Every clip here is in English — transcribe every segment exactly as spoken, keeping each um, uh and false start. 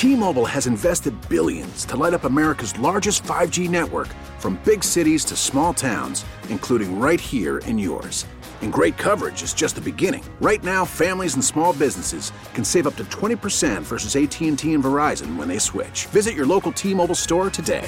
T-Mobile has invested billions to light up America's largest five G network, from big cities to small towns, including right here in yours. And great coverage is just the beginning. Right now, families and small businesses can save up to twenty percent versus A T and T and Verizon when they switch. Visit your local T-Mobile store today.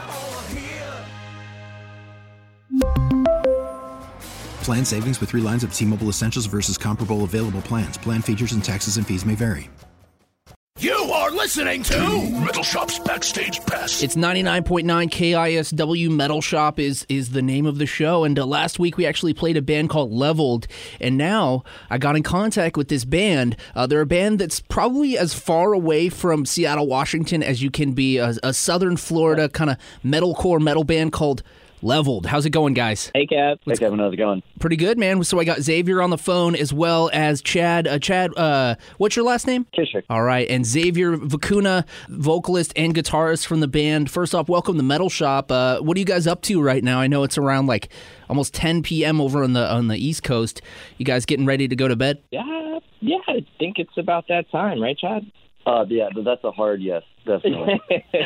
Plan savings with three lines of T-Mobile Essentials versus comparable available plans. Plan features and taxes and fees may vary. You are listening to Metal Shop's Backstage Pass. It's ninety-nine point nine K I S W. Metal Shop is is the name of the show. And uh, last week we actually played a band called Leveled. And now I got in contact with this band. Uh, they're a band that's probably as far away from Seattle, Washington as you can be. A, a Southern Florida kind of metalcore metal band called Leveled. How's it going, guys? Hey, Kev. Hey, Kevin. How's it going? Pretty good, man. So I got Xavier on the phone as well as Chad. Uh, Chad, uh, what's your last name? Kishick. All right. And Xavier Vicuna, vocalist and guitarist from the band. First off, welcome to Metal Shop. Uh, what are you guys up to right now? I know it's around like almost ten p.m. over on the on the East Coast. You guys getting ready to go to bed? Yeah, yeah. I think it's about that time, right, Chad? Uh, yeah, that's a hard yes, definitely.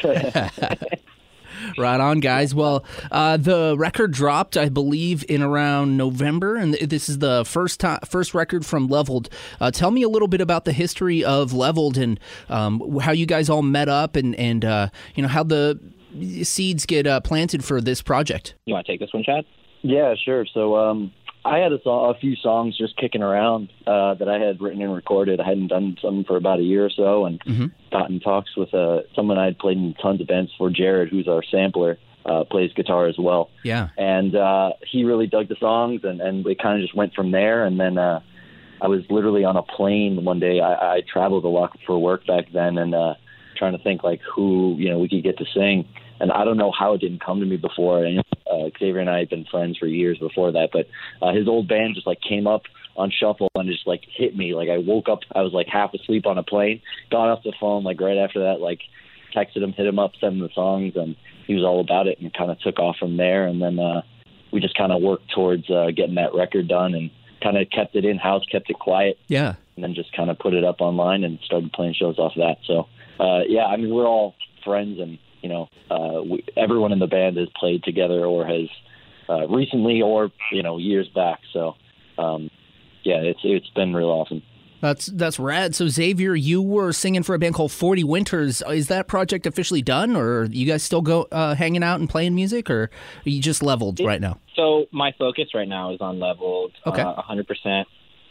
Right on, guys. Well, uh, the record dropped, I believe, in around November, and this is the first time, first record from Leveled. Uh, tell me a little bit about the history of Leveled and um, how you guys all met up, and and uh, you know how the seeds get uh, planted for this project. You want to take this one, Chad? Yeah, sure. So um, I had a, a few songs just kicking around uh, that I had written and recorded. I hadn't done some for about a year or so, and mm-hmm. got in talks with uh, someone I had played in tons of bands for, Jared, who's our sampler, uh, plays guitar as well. Yeah. And uh, he really dug the songs, and, and it kind of just went from there. And then uh, I was literally on a plane one day. I, I traveled a lot for work back then, and uh, trying to think like who, you know, we could get to sing. And I don't know how it didn't come to me before. And uh, Xavier and I had been friends for years before that. But uh, his old band just like came up on shuffle and just like hit me. Like I woke up, I was like half asleep on a plane, got off the phone like right after that, like texted him, hit him up, sent him the songs, and he was all about it and kind of took off from there. And then uh, we just kind of worked towards uh, getting that record done and kind of kept it in-house, kept it quiet. Yeah. And then just kind of put it up online and started playing shows off of that. So, uh, yeah, I mean, we're all friends, and you know, uh, we, everyone in the band has played together or has uh, recently or, you know, years back. So, um, yeah, it's it's been real awesome. That's that's rad. So, Xavier, you were singing for a band called forty Winters. Is that project officially done, or are you guys still go uh, hanging out and playing music, or are you just Leveled right now? So my focus right now is on Leveled, okay. uh, one hundred percent.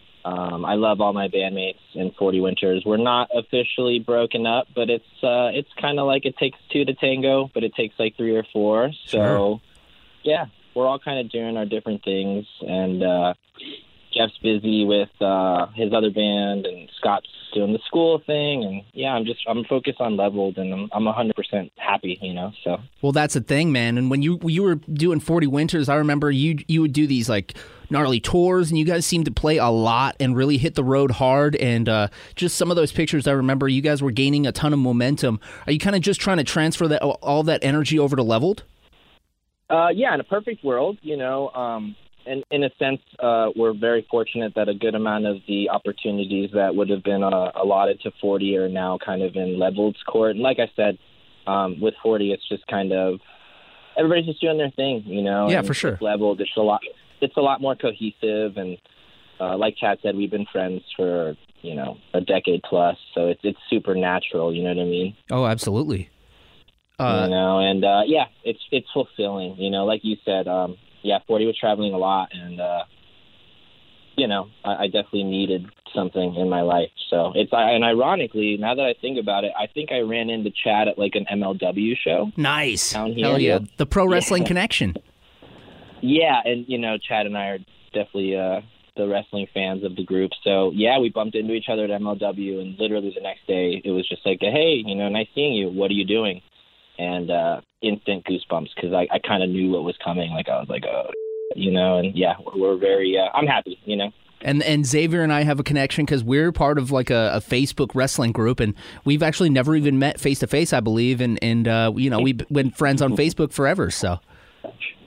Um, I love all my bandmates in forty Winters. We're not officially broken up, but it's uh, it's kind of like it takes two to tango, but it takes like three or four. So, sure. yeah, we're all kind of doing our different things. And uh, Jeff's busy with uh, his other band, and Scott's doing the school thing. And, yeah, I'm just I'm focused on Leveled, and I'm, I'm one hundred percent happy, you know. So. Well, that's the thing, man. And when you when you were doing forty Winters, I remember you you would do these, like, gnarly tours, and you guys seem to play a lot and really hit the road hard. And uh, just some of those pictures, I remember you guys were gaining a ton of momentum. Are you kind of just trying to transfer that all that energy over to Leveled? Uh, yeah, in a perfect world, you know, um, and in a sense, uh, we're very fortunate that a good amount of the opportunities that would have been uh, allotted to forty are now kind of in Leveled's court. And like I said, um, with forty, it's just kind of everybody's just doing their thing, you know. Yeah, and for sure. With Leveled, it's a lot. It's a lot more cohesive, and uh, like Chad said, we've been friends for, you know, a decade plus, so it's it's super natural, you know what I mean? Oh, absolutely. Uh, you know, and uh, yeah, it's it's fulfilling, you know, like you said, um, yeah, forty was traveling a lot, and, uh, you know, I, I definitely needed something in my life, so it's, and ironically, now that I think about it, I think I ran into Chad at like an M L W show. Nice. Down here. Hell yeah. The Pro Wrestling yeah. Connection. Yeah, and, you know, Chad and I are definitely uh, the wrestling fans of the group. So, yeah, we bumped into each other at M L W, and literally the next day it was just like, hey, you know, nice seeing you. What are you doing? And uh, instant goosebumps because I, I kind of knew what was coming. Like, I was like, oh, you know, and, yeah, we're very uh, – I'm happy, you know. And and Xavier and I have a connection because we're part of like a, a Facebook wrestling group, and we've actually never even met face-to-face, I believe, and, and uh, you know, we've been friends on Facebook forever, so –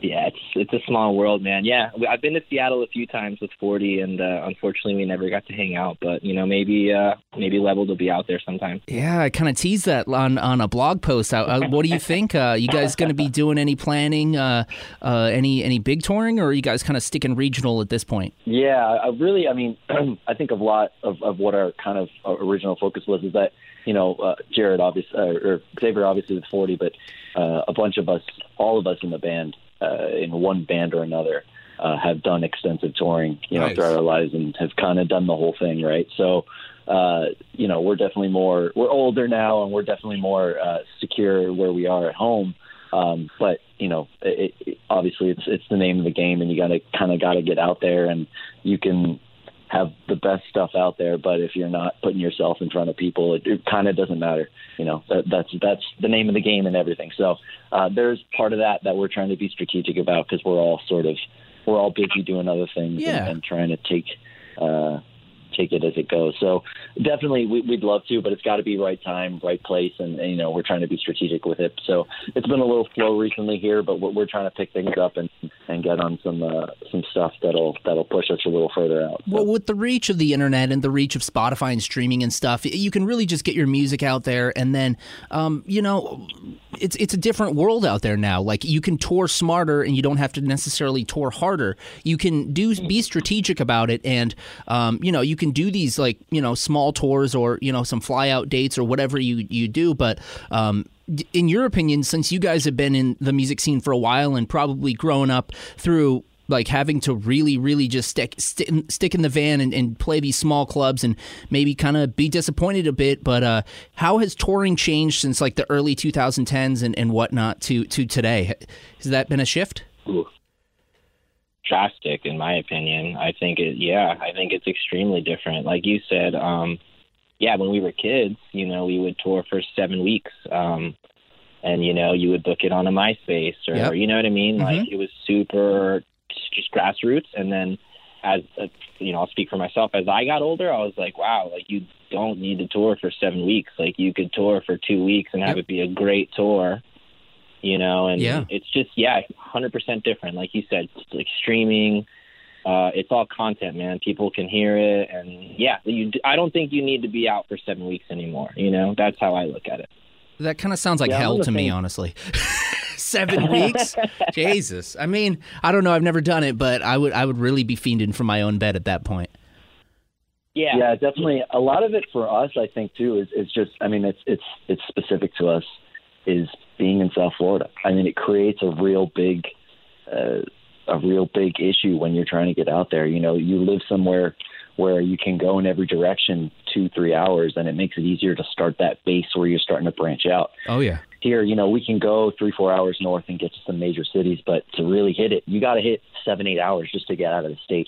Yeah, it's it's a small world, man. Yeah, I've been to Seattle a few times with forty, and uh, unfortunately, we never got to hang out. But you know, maybe uh, maybe Leveled will be out there sometime. Yeah, I kind of teased that on, on a blog post. Uh, what do you think? Uh, you guys going to be doing any planning, uh, uh, any any big touring, or are you guys kind of sticking regional at this point? Yeah, I really, I mean, I think a lot of, of what our kind of original focus was is that, you know, uh, Jared, obviously, uh, or Xavier, obviously, with forty, but uh, a bunch of us, all of us in the band, uh, in one band or another, uh, have done extensive touring, you know, nice. throughout our lives and have kind of done the whole thing, right? So, uh, you know, we're definitely more, we're older now, and we're definitely more uh, secure where we are at home. Um, but, you know, it, it, obviously it's it's the name of the game, and you got to kind of got to get out there, and you can have the best stuff out there, but if you're not putting yourself in front of people, it, it kind of doesn't matter. You know, that, that's that's the name of the game and everything. So uh, there's part of that that we're trying to be strategic about, because we're all sort of we're all busy doing other things yeah. and, and trying to take uh, take it as it goes. So definitely we, we'd love to, but it's got to be right time, right place, and, and you know, we're trying to be strategic with it. So it's been a little slow recently here, but we're, we're trying to pick things up and, and get on some uh, some stuff that'll that'll push us a little further out. So. Well, with the reach of the internet and the reach of Spotify and streaming and stuff, you can really just get your music out there, and then um, you know, it's it's a different world out there now. Like, you can tour smarter, and you don't have to necessarily tour harder. You can do be strategic about it, and um, you know, you can do these, like, you know, small tours, or, you know, some fly out dates, or whatever you you do. But um, in your opinion, since you guys have been in the music scene for a while and probably grown up through, like, having to really, really just stick st- stick in the van and, and play these small clubs and maybe kind of be disappointed a bit, but uh, how has touring changed since, like, the early twenty tens and, and whatnot to, to today? Has that been a shift? Ooh. Drastic, in my opinion. I think it, yeah, I think it's extremely different. Like you said, um, yeah, when we were kids, you know, we would tour for seven weeks. Um, and, you know, you would book it on a MySpace or, yep. you know what I mean? Mm-hmm. Like, it was super just grassroots. And then as, a, you know, I'll speak for myself. As I got older, I was like, wow, like, you don't need to tour for seven weeks. Like, you could tour for two weeks and have yep. it be a great tour. You know, and yeah. it's just, yeah, one hundred percent different. Like you said, it's like streaming, uh, it's all content, man. People can hear it. And yeah, you, I don't think you need to be out for seven weeks anymore. You know, that's how I look at it. That kind of sounds like yeah, hell to me, honestly. Seven weeks? Jesus. I mean, I don't know. I've never done it, but I would, I would really be fiending from my own bed at that point. Yeah. Yeah, definitely. A lot of it for us, I think, too, is, is just, I mean, it's, it's, it's specific to us, is being in South Florida. I mean, it creates a real big, uh, a real big issue when you're trying to get out there. You know, you live somewhere where you can go in every direction two, three hours, and it makes it easier to start that base where you're starting to branch out. Oh, yeah. Here, you know, we can go three, four hours north and get to some major cities, but to really hit it, you got to hit seven, eight hours just to get out of the state.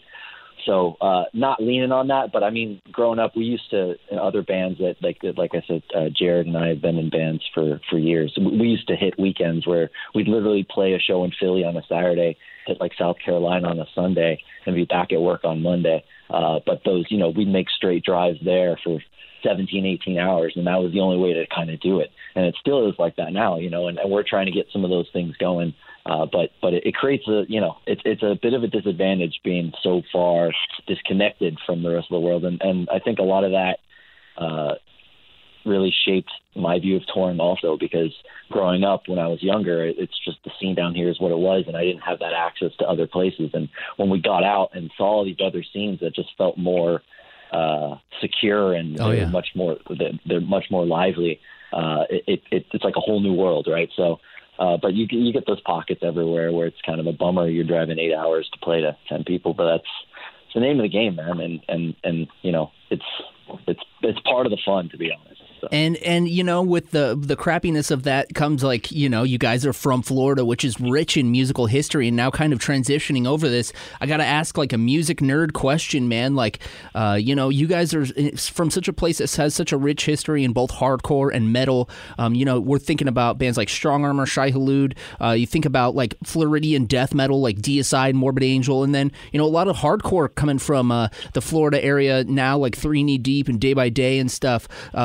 So uh, not leaning on that, but I mean, growing up, we used to, in other bands that, like like I said, uh, Jared and I have been in bands for, for years. We used to hit weekends where we'd literally play a show in Philly on a Saturday, hit like South Carolina on a Sunday, and be back at work on Monday. Uh, but those, you know, we'd make straight drives there for seventeen, eighteen hours, and that was the only way to kind of do it. And it still is like that now, you know, and, and we're trying to get some of those things going. Uh, but but it, it creates a, you know, it's it's a bit of a disadvantage being so far disconnected from the rest of the world. And, and I think a lot of that uh, really shaped my view of touring also, because growing up when I was younger, it, it's just the scene down here is what it was, and I didn't have that access to other places. And when we got out and saw these other scenes that just felt more uh, secure and oh, yeah. much more, they're much more lively, uh, it, it, it's like a whole new world, right? So Uh, but you you get those pockets everywhere where it's kind of a bummer. You're driving eight hours to play to ten people, but that's it's the name of the game, man. And and and you know, it's it's it's part of the fun, to be honest. So. And and you know, with the the crappiness of that comes, like, you know, you guys are from Florida, which is rich in musical history, and now kind of transitioning over this, I got to ask, like, a music nerd question, man. Like, uh, you know, you guys are from such a place that has such a rich history in both hardcore and metal. Um, you know, we're thinking about bands like Strong Arm or Shai Hulud. Uh, you think about, like, Floridian death metal, like Deicide, Morbid Angel, and then, you know, a lot of hardcore coming from uh, the Florida area now, like Three Knee Deep and Day by Day and stuff. Uh, what are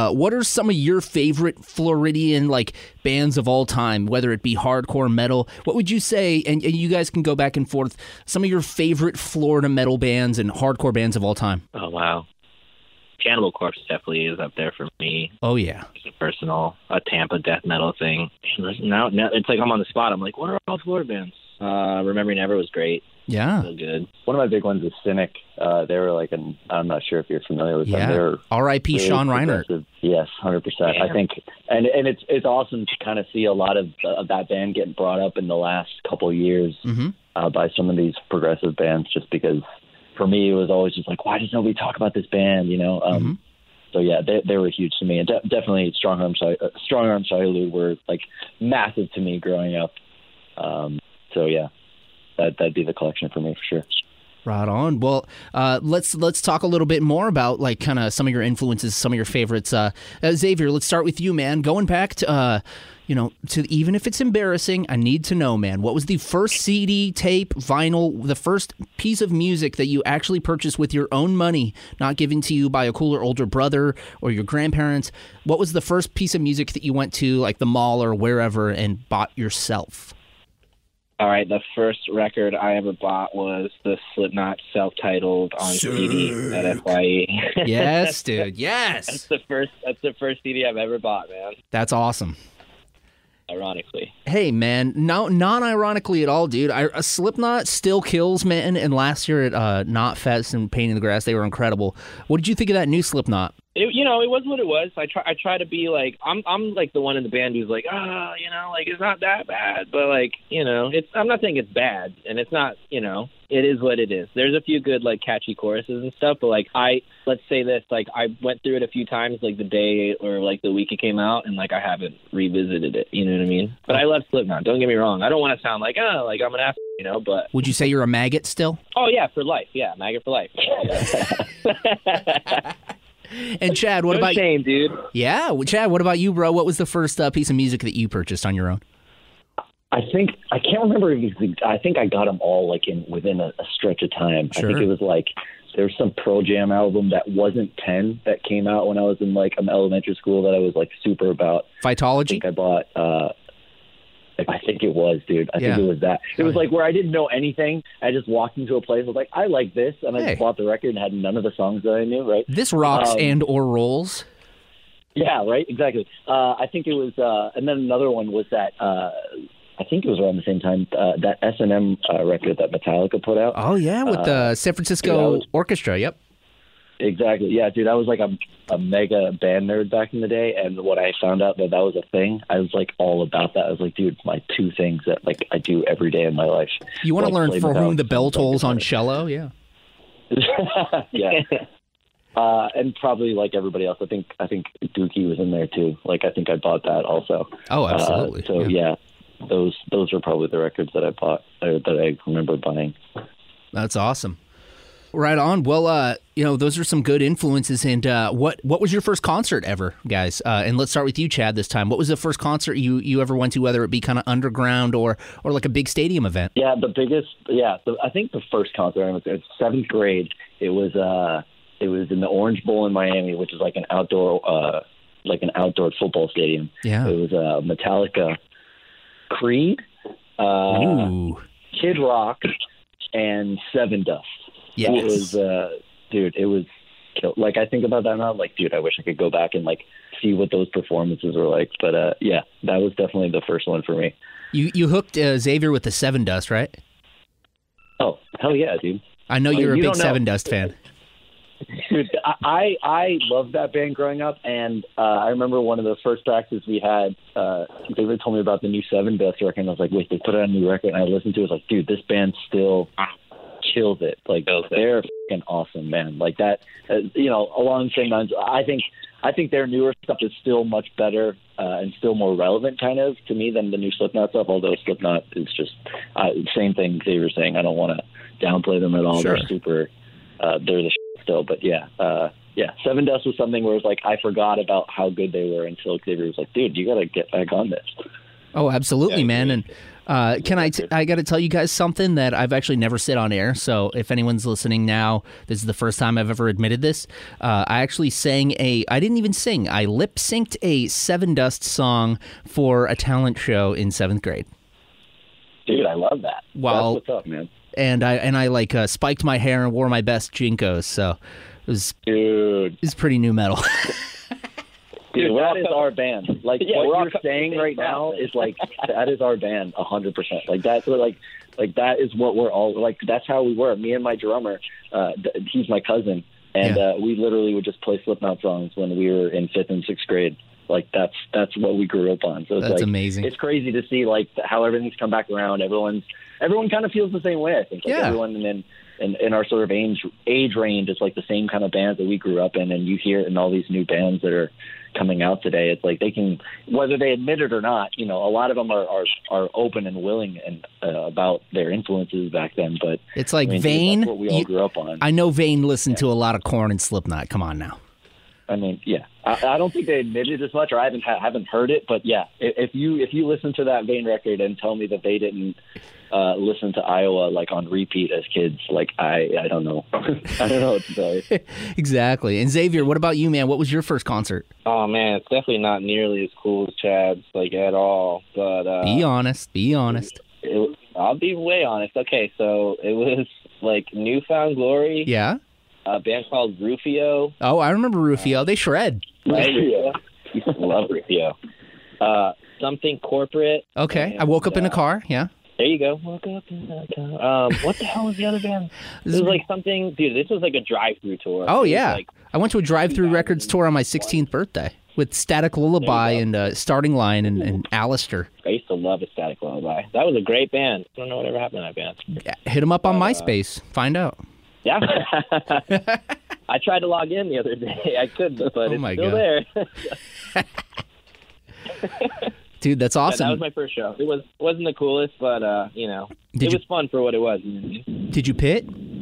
some of your favorite Floridian like bands of all time, whether it be hardcore metal? What would you say, and, and you guys can go back and forth, some of your favorite Florida metal bands and hardcore bands of all time? Oh, wow. Cannibal Corpse definitely is up there for me. Oh, yeah. It's a personal, a Tampa death metal thing. Now, now it's like I'm on the spot. I'm like, what are all Florida bands? Uh, Remembering Never was great. Yeah. So good. One of my big ones is Cynic. Uh, they were like an, I'm not sure if you're familiar with Yeah. them. They're R I P really Sean Reinert. progressive. Yes, one hundred percent. Yeah. I think, and and it's it's awesome to kind of see a lot of, uh, of that band getting brought up in the last couple of years Mm-hmm. uh, by some of these progressive bands, just because for me it was always just like, why does nobody talk about this band, you know? Um, Mm-hmm. So yeah, they they were huge to me, and de- definitely Strong Arm uh, Strong Arm Shiloh were like massive to me growing up. Um, so yeah, that that'd be the collection for me for sure. Right on. Well, uh, let's let's talk a little bit more about like kind of some of your influences, some of your favorites. Uh, uh, Xavier, let's start with you, man. Going back to, uh, you know, to even if it's embarrassing, I need to know, man. What was the first C D, tape, vinyl, the first piece of music that you actually purchased with your own money, not given to you by a cooler older brother or your grandparents? What was the first piece of music that you went to, like the mall or wherever, and bought yourself? All right, the first record I ever bought was the Slipknot self-titled on Sick. C D at F Y E. Yes, dude. That's Yes. the first. That's the first C D I've ever bought, man. That's awesome. Ironically. Hey, man, no, non-ironically at all, dude. I, a Slipknot still kills, man. And last year at uh, Knotfest and Pain in the Grass, they were incredible. What did you think of that new Slipknot? It, you know, it was what it was. I try. I try to be like I'm. I'm like the one in the band who's like, ah, oh, you know, like it's not that bad, but like, you know, it's. I'm not saying it's bad, and it's not. You know, it is what it is. There's a few good like catchy choruses and stuff, but like I, let's say this, like I went through it a few times, like the day or like the week it came out, and like I haven't revisited it. You know what I mean? But I love Slipknot. Don't get me wrong. I don't want to sound like oh, like I'm an ass, you know. But Would you say you're a maggot still? oh yeah, for life. Yeah, maggot for life. Yeah. And Chad, what No about shame, dude. Yeah, well, Chad, what about you, bro? What was the first uh, piece of music that you purchased on your own? I think I can't remember. If it, I think I got them all like in within a, a stretch of time. Sure. I think it was like there's some Pearl Jam album that wasn't ten that came out when I was in like an elementary school that I was like super about. I Phytology? think I bought. Uh, I think it was, dude. I Yeah. think it was that. It Oh, was yeah. like where I didn't know anything. I just walked into a place. I was like, I like this, and I Hey. just bought the record and had none of the songs that I knew. Right? This rocks Um, and or rolls. Yeah, right. Exactly. Uh, I think it was, uh, and then another one was that. Uh, I think it was around the same time uh, that S and M uh, record that Metallica put out. Oh, yeah, with the uh, San Francisco dude, I was- Orchestra, yep. Exactly. Yeah, dude, I was like a, a mega band nerd back in the day, and when I found out that that was a thing, I was like all about that. I was like, dude, my two things that like I do every day in my life. You want to Like, learn play for whom Metallica the bell songs, like, tolls on it's cello? Yeah. yeah. Uh, and probably like everybody else, I think I think Dookie was in there too. Like I think I bought that also. Oh, absolutely. Uh, so yeah. those those are probably the records that I bought or that I remember buying. That's awesome. Right on. Well, uh, you know, those are some good influences. And uh, what what was your first concert ever, guys? Uh, and let's start with you, Chad, this time. What was the first concert you, you ever went to, whether it be kind of underground or, or like a big stadium event? Yeah, the biggest. Yeah, the, I think the first concert I went to, it's seventh grade. It was uh, it was in the Orange Bowl in Miami, which is like an outdoor, uh, like an outdoor football stadium. Yeah. It was uh, Metallica, Creed, uh, Ooh. Kid Rock, and Seven Dust. Yes. It was, uh, dude, it was, kill- like, I think about that now, I'm like, dude, I wish I could go back and, like, see what those performances were like. But, uh, yeah, that was definitely the first one for me. You you hooked uh, Xavier with the Seven Dust, right? Oh, hell yeah, dude. I know Oh, you're a you big don't know. Seven Dust fan. Dude, I I loved that band growing up, and uh, I remember one of the first practices we had. Uh, David told me about the new Seven Dust record, and I was like, "Wait, they put out a new record?" And I listened to it. I was like, "Dude, this band still kills it. Like they're fucking awesome, man. Like that. Uh, you know, along the same lines, I think I think their newer stuff is still much better uh, and still more relevant, kind of to me, than the new Slipknot stuff. Although Slipknot is just uh, same thing Xavier was saying. I don't want to downplay them at all. Sure. They're super. Uh, they're the shit still, but yeah, uh, yeah. Seven Dust was something where it was like I forgot about how good they were until Xavier was like, "Dude, you got to get back on this." Oh, absolutely, Yeah, man. And Uh, can I? T- I got to tell you guys something that I've actually never said on air. So if anyone's listening now, this is the first time I've ever admitted this. Uh, I actually sang a. I didn't even sing. I lip synced a Seven Dust song for a talent show in seventh grade. Dude, I love that. Well, That's what's up, man. And I and I like uh, spiked my hair and wore my best Jinkos. So it was. Dude, it was pretty new metal. Dude, that is our band. Like Yeah, we're what all you're coming saying from the right same now process. is like that is our band, a hundred percent. Like that's what like like that is what we're all like. That's how we were. Me and my drummer, uh, th- he's my cousin, and Yeah. uh, we literally would just play Slipknot songs when we were in fifth and sixth grade. Like that's that's what we grew up on. So it's That's like, amazing. It's crazy to see like how everything's come back around. Everyone's everyone kind of feels the same way. I think like Yeah. everyone in in in our sort of age age range is like the same kind of bands that we grew up in, and you hear it in all these new bands that are coming out today. It's like they can, whether they admit it or not, you know, a lot of them are are, are open and willing and uh, about their influences back then. But It's like I mean, dude, Vane. that's what we all you- grew up on. I know Vane listened to a lot of Korn and Slipknot. Come on now. I mean, yeah, I, I don't think they admitted as much, or I haven't ha- haven't heard it. But yeah, if if you if you listen to that Vane record and tell me that they didn't uh, listen to Iowa like on repeat as kids, like I I don't know, I don't know what to tell you. Exactly. And Xavier, what about you, man? What was your first concert? Oh man, it's definitely not nearly as cool as Chad's, like at all. But uh, Be honest. Be honest. it, I'll be way honest. Okay, so it was like Newfound Glory, Yeah. a band called Rufio. Oh, I remember Rufio. They shred. Right? Used to love Rufio. Uh, something corporate. Okay. I And, woke up in a uh, car. Yeah. There you go. Woke up in a car. Um, what the hell was the other band? It was like something, dude. This was like a drive-through tour. Oh, It was yeah. like, I went to a drive-through records tour on my sixteenth birthday with Static Lullaby go. and uh, Starting Line and, and Alistair. I used to love Ecstatic Lullaby. That was a great band. I don't know whatever happened to that band. Yeah, hit them up on Uh, MySpace. Find out. Yeah. I tried to log in the other day. I couldn't, but Oh it's my still God. there. Dude, that's Yeah, awesome. that was my first show. It was wasn't the coolest, but uh, you know, Did it you- was fun for what it was. You know what I mean? Did you pit?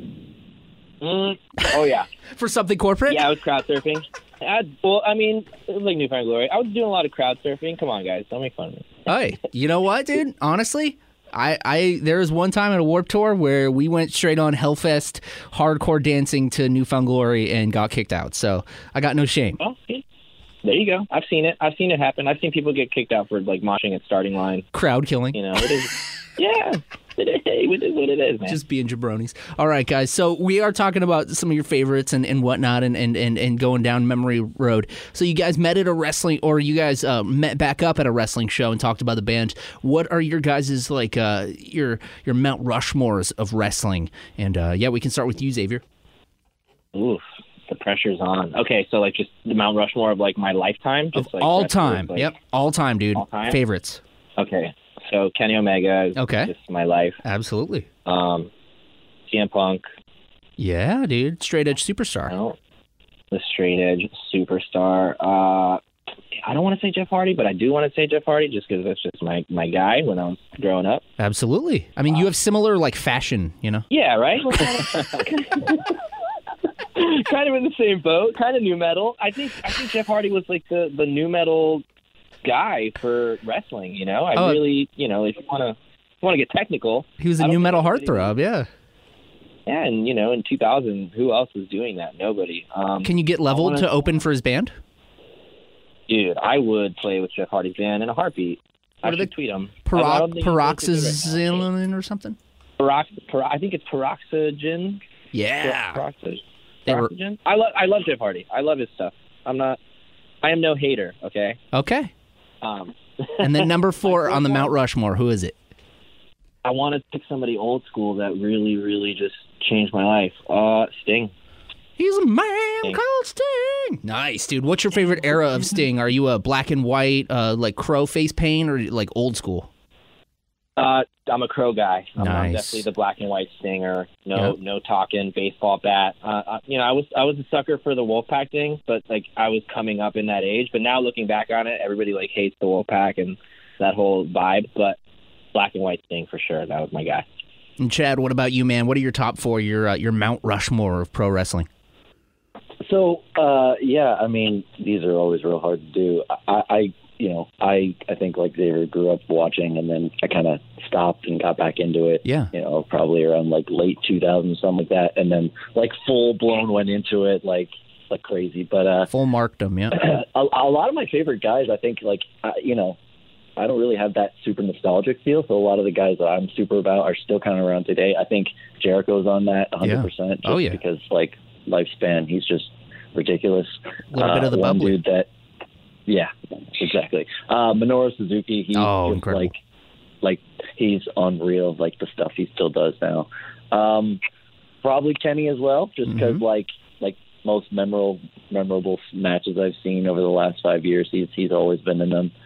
Mm, oh yeah, For something corporate? yeah. I was crowd surfing. I, well, I mean, it was like Newfound Glory. I was doing a lot of crowd surfing. Come on, guys, don't make fun of me. Hey, you know what, dude? Honestly, I, I there was one time at a Warped Tour where we went straight on Hellfest hardcore dancing to Newfound Glory and got kicked out. So I got no shame. Well, see, there you go. I've seen it. I've seen it happen. I've seen people get kicked out for like moshing at Starting Line. Crowd killing. You know, it is. Yeah, it is, it is what it is, man. Just being jabronis. All right, guys. So we are talking about some of your favorites and, and whatnot and, and, and, and going down memory road. So you guys met at a wrestling, or you guys uh, met back up at a wrestling show and talked about the band. What are your guys' like uh, your your Mount Rushmores of wrestling? And uh, yeah, we can start with you, Xavier. Oof, the pressure's on. Okay, so like just the Mount Rushmore of like my lifetime, just Of like all wrestlers, time. like- Yep, all time, dude. All time? Favorites. Okay, so Kenny Omega is Okay. just my life. Absolutely. Um, C M Punk, Yeah, dude. Straight edge superstar. you know, the straight edge superstar. Uh, I don't want to say Jeff Hardy, but I do want to say Jeff Hardy just because that's just my, my guy when I was growing up. Absolutely. I mean, you have similar like fashion, you know. Yeah, right? We're kind of, kind of in the same boat, kind of new metal. I think I think Jeff Hardy was like the, the new metal guy for wrestling, you know? I Oh. really, you know, if you want to want to get technical. He was a I don't new think metal anybody- heartthrob, yeah. Yeah, and, you know, in two thousand, who else was doing that? Nobody. Um, Can you get leveled wanna- to open for his band? Dude, I would play with Jeff Hardy's band in a heartbeat. I What are should they- tweet him. I Parox- don't think he's listening to it right now. Paroxyzin or something? Parox, Parox, I think it's Paroxygen. Yeah. Paroxy- They were- Paroxygen? I love I love Jeff Hardy. I love his stuff. I'm not. I am no hater. Okay. Okay. Um, And then number four on the Mount Rushmore, who is it? I want to pick somebody old school that really, really just changed my life. Uh, Sting. He's a man Sting. called Sting. Nice, dude. What's your favorite era of Sting? Are you a black and white, uh, like crow face paint, or like old school? Uh, I'm a Crow guy. I'm, I'm Nice. definitely the black and white Stinger. No, Yep. no talking, baseball bat. Uh, uh, you know, I was I was a sucker for the Wolfpack thing, but like I was coming up in that age. But now looking back on it, everybody like hates the Wolfpack and that whole vibe. But black and white Sting for sure. That was my guy. And Chad, what about you, man? What are your top four? Your uh, your Mount Rushmore of pro wrestling? So, uh, yeah, I mean, these are always real hard to do. I, I you know, I, I think like Xavier grew up watching, and then I kind of stopped and got back into it. Yeah. You know, probably around like late two thousands, something like that. And then like full blown went into it like, like crazy. But, uh, full markdom, yeah. a, a lot of my favorite guys, I think like, uh, you know, I don't really have that super nostalgic feel. So a lot of the guys that I'm super about are still kind of around today. I think Jericho's on that one hundred percent. Yeah. Just Oh, yeah. because like lifespan, he's just ridiculous. A little bit of the one bubbly. dude that, yeah, exactly. Uh, Minoru Suzuki, he's Oh, just incredible. like, like he's unreal. Like the stuff he still does now. Um, probably Kenny as well, just because Mhm. like like most memorable memorable matches I've seen over the last five years, he's he's always been in them.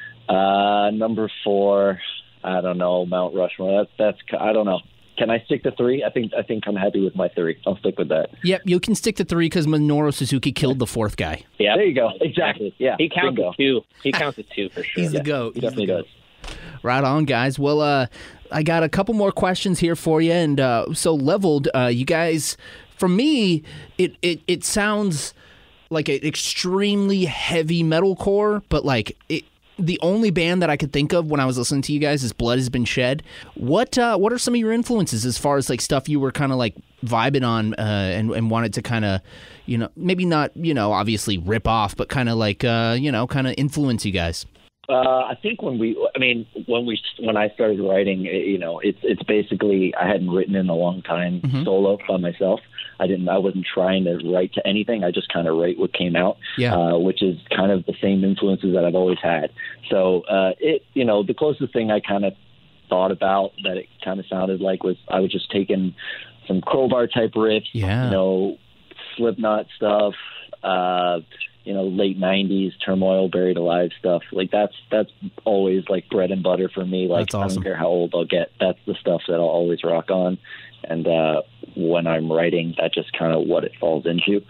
Uh, number four, I don't know, Mount Rushmore. That's that's I don't know. Can I stick to three? I think I think I'm happy with my three. I'll stick with that. Yep, you can stick to three because Minoru Suzuki killed the fourth guy. Yeah, There you go. Exactly. Yeah. He counts Bingo. as two. He counts as two for sure. He's the GOAT. He He's the definitely GOAT. does. Right on, guys. Well, uh, I got a couple more questions here for you. And uh, so, Leveled, uh, you guys, for me, it, it, it sounds like an extremely heavy metalcore, but like it. The only band that I could think of when I was listening to you guys is Blood Has Been Shed. What uh, what are some of your influences as far as like stuff you were kind of like vibing on uh, and and wanted to kind of, you know, maybe not, you know, obviously rip off, but kind of like uh, you know, kind of influence you guys? Uh, I think when we, I mean, when we, when I started writing, it, you know, it's it's basically I hadn't written in a long time Mhm. solo by myself. I didn't, I wasn't trying to write to anything. I just kind of write what came out, Yeah. uh, which is kind of the same influences that I've always had. So uh, it, you know, the closest thing I kind of thought about that it kind of sounded like was I was just taking some Crowbar type riffs, Yeah. you know, Slipknot stuff. Uh, you know, late nineties Turmoil, Buried Alive stuff. Like that's that's always like bread and butter for me. Like That's awesome. I don't care how old I'll get. That's the stuff that I'll always rock on. And uh, when I'm writing, that's just kind of what it falls into.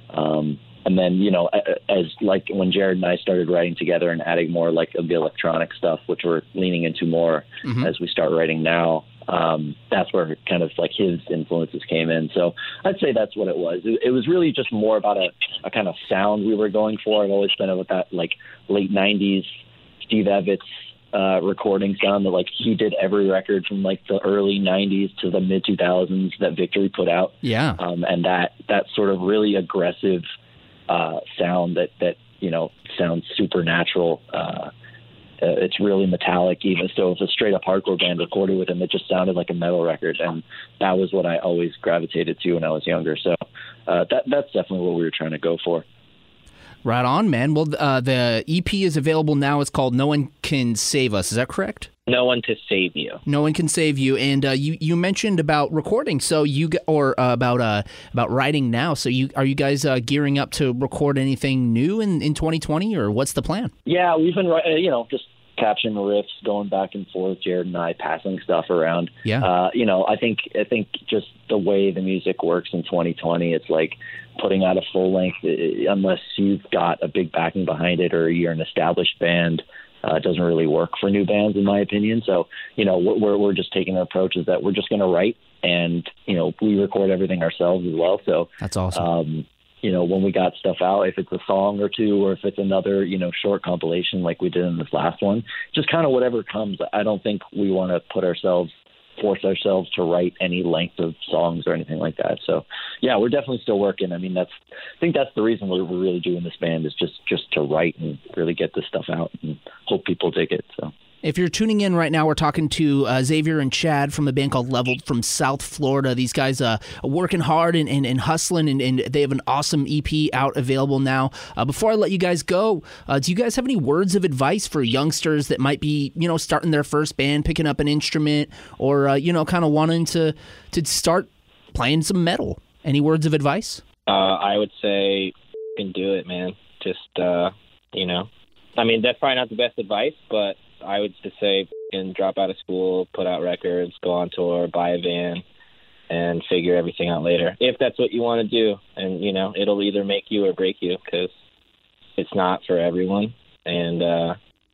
Um, and then, you know, as like when Jared and I started writing together and adding more like of the electronic stuff, which we're leaning into more Mhm. as we start writing now, um, that's where kind of like his influences came in. So I'd say that's what it was. It, it was really just more about a, a kind of sound we were going for. I've always been about that like late nineties Steve Evans uh, recording sound that like he did every record from like the early nineties to the mid two thousands that Victory put out. Yeah. Um, and that, that sort of really aggressive uh, sound that, that, you know, sounds supernatural. Uh, Uh, it's really metallic even. So it's a straight up hardcore band recorded with him. It just sounded like a metal record. And that was what I always gravitated to when I was younger. So uh, that that's definitely what we were trying to go for. Right on, man. Well, uh, the E P is available now. It's called No One Can Save Us. Is that correct? No one to save you. No One Can Save You. And uh, you you mentioned about recording, so you g- or uh, about uh, about writing now. So you are you guys uh, gearing up to record anything new in, in twenty twenty, or what's the plan? Yeah, we've been, uh, you know, just capturing riffs, going back and forth, Jared and I passing stuff around. Yeah. Uh, you know, I think I think just the way the music works in twenty twenty, it's like putting out a full length, uh, unless you've got a big backing behind it or you're an established band, uh, it doesn't really work for new bands, in my opinion. So, you know, we're we're just taking an approach is that we're just going to write, and you know, we record everything ourselves as well. So That's awesome. um, you know, when we got stuff out, if it's a song or two, or if it's another, you know, short compilation like we did in this last one, just kind of whatever comes. I don't think we want to put ourselves, force ourselves to write any length of songs or anything like that. So, yeah, we're definitely still working. I mean, that's, I think that's the reason we're, we're really doing this band is just, just to write and really get this stuff out and hope people dig it. So. If you're tuning in right now, we're talking to uh, Xavier and Chad from a band called Leveled from South Florida. These guys uh, are working hard and, and, and hustling, and, and they have an awesome E P out available now. Uh, before I let you guys go, uh, do you guys have any words of advice for youngsters that might be, you know, starting their first band, picking up an instrument, or, uh, you know, kind of wanting to, to start playing some metal? Any words of advice? Uh, I would say, you can do it, man. Just, uh, you know, I mean, that's probably not the best advice, but I would just say, and drop out of school, put out records, go on tour, buy a van, and figure everything out later. If that's what you want to do, and you know, it'll either make you or break you, because it's not for everyone. And uh,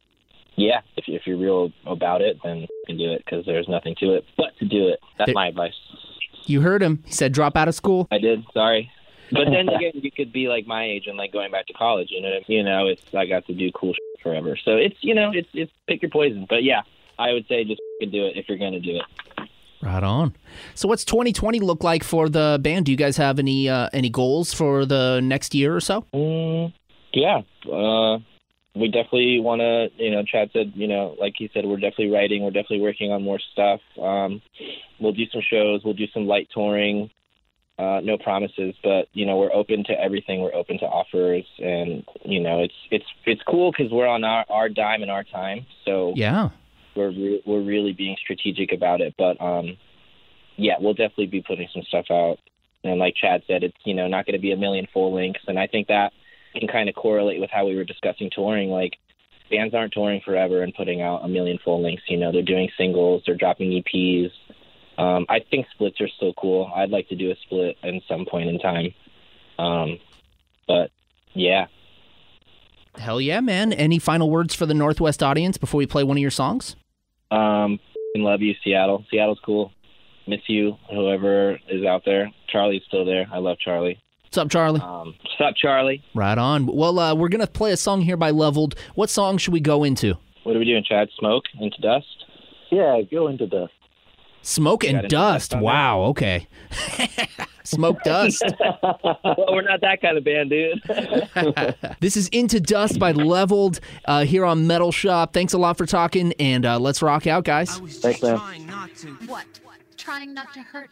yeah, if, if you're real about it, then you can do it, because there's nothing to it but to do it. That's There- my advice. You heard him. He said drop out of school. I did. Sorry. But then again, you could be like my age and like going back to college. You know, what I mean? You know, it's I got to do cool shit forever. So it's you know, it's it's pick your poison. But yeah, I would say just do it if you're going to do it. Right on. So what's twenty twenty look like for the band? Do you guys have any uh, any goals for the next year or so? Mm, yeah. Uh, we definitely want to, you know, Chad said, you know, like he said, we're definitely writing. We're definitely working on more stuff. Um, we'll do some shows. We'll do some light touring. Uh, no promises, but, you know, we're open to everything. We're open to offers. And, you know, it's it's it's cool because we're on our, our dime and our time. So yeah. We're re- we're really being strategic about it, but um, yeah, we'll definitely be putting some stuff out. And like Chad said, it's you know not going to be a million full lengths, and I think that can kind of correlate with how we were discussing touring. Like bands aren't touring forever and putting out a million full lengths. You know, they're doing singles, they're dropping E Ps. Um, I think splits are still cool. I'd like to do a split at some point in time. Um, but yeah. Hell yeah, man! Any final words for the Northwest audience before we play one of your songs? Um, love you, Seattle. Seattle's cool. Miss you, whoever is out there. Charlie's still there. I love Charlie. What's up, Charlie? Um, what's up, Charlie? Right on. Well, uh, we're going to play a song here by Leveled. What song should we go into? What are we doing, Chad? Smoke? Into Dust? Yeah, go into Dust. Smoke and Dust. Wow, okay. Smoke Dust. Well, we're not that kind of band, dude. This is Into Dust by Leveled uh, here on Metal Shop. Thanks a lot for talking, and uh, let's rock out, guys. Thanks, man. What? Trying not to hurt.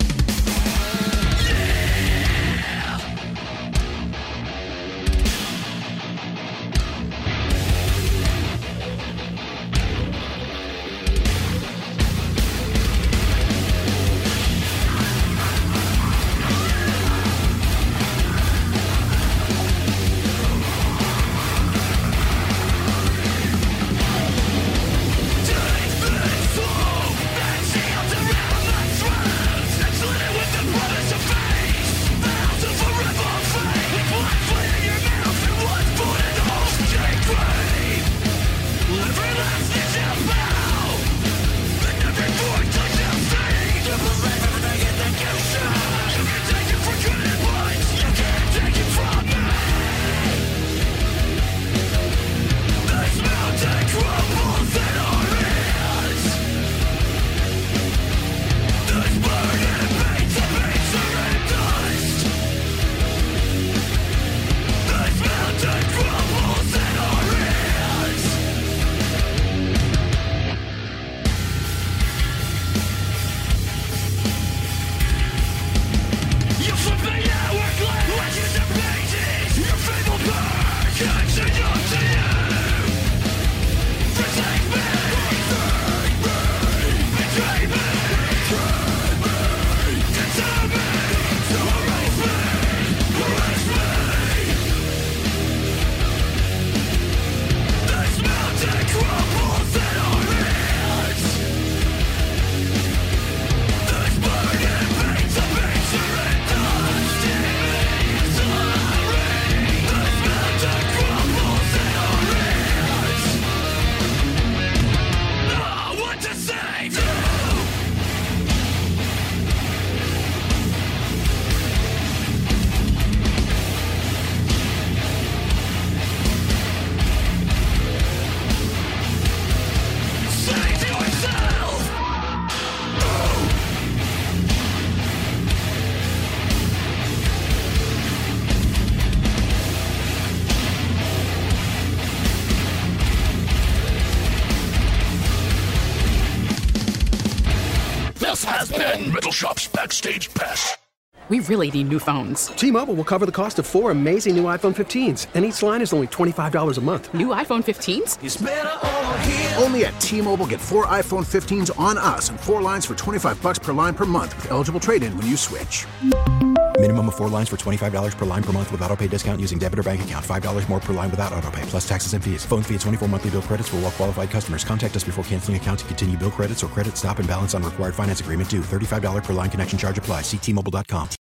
This has been Metal Shop's Backstage Pass. We really need new phones. T-Mobile will cover the cost of four amazing new iPhone fifteens, and each line is only twenty-five dollars a month. New iPhone fifteens? It's better over here. Only at T-Mobile, get four iPhone fifteens on us and four lines for twenty-five bucks per line per month with eligible trade-in when you switch. Minimum of four lines for twenty-five dollars per line per month with autopay discount using debit or bank account. five dollars more per line without autopay, plus taxes and fees. Phone fee at twenty-four monthly bill credits for well-qualified customers. Contact us before canceling account to continue bill credits or credit stop and balance on required finance agreement due. thirty-five dollars per line connection charge applies. See T Mobile dot com.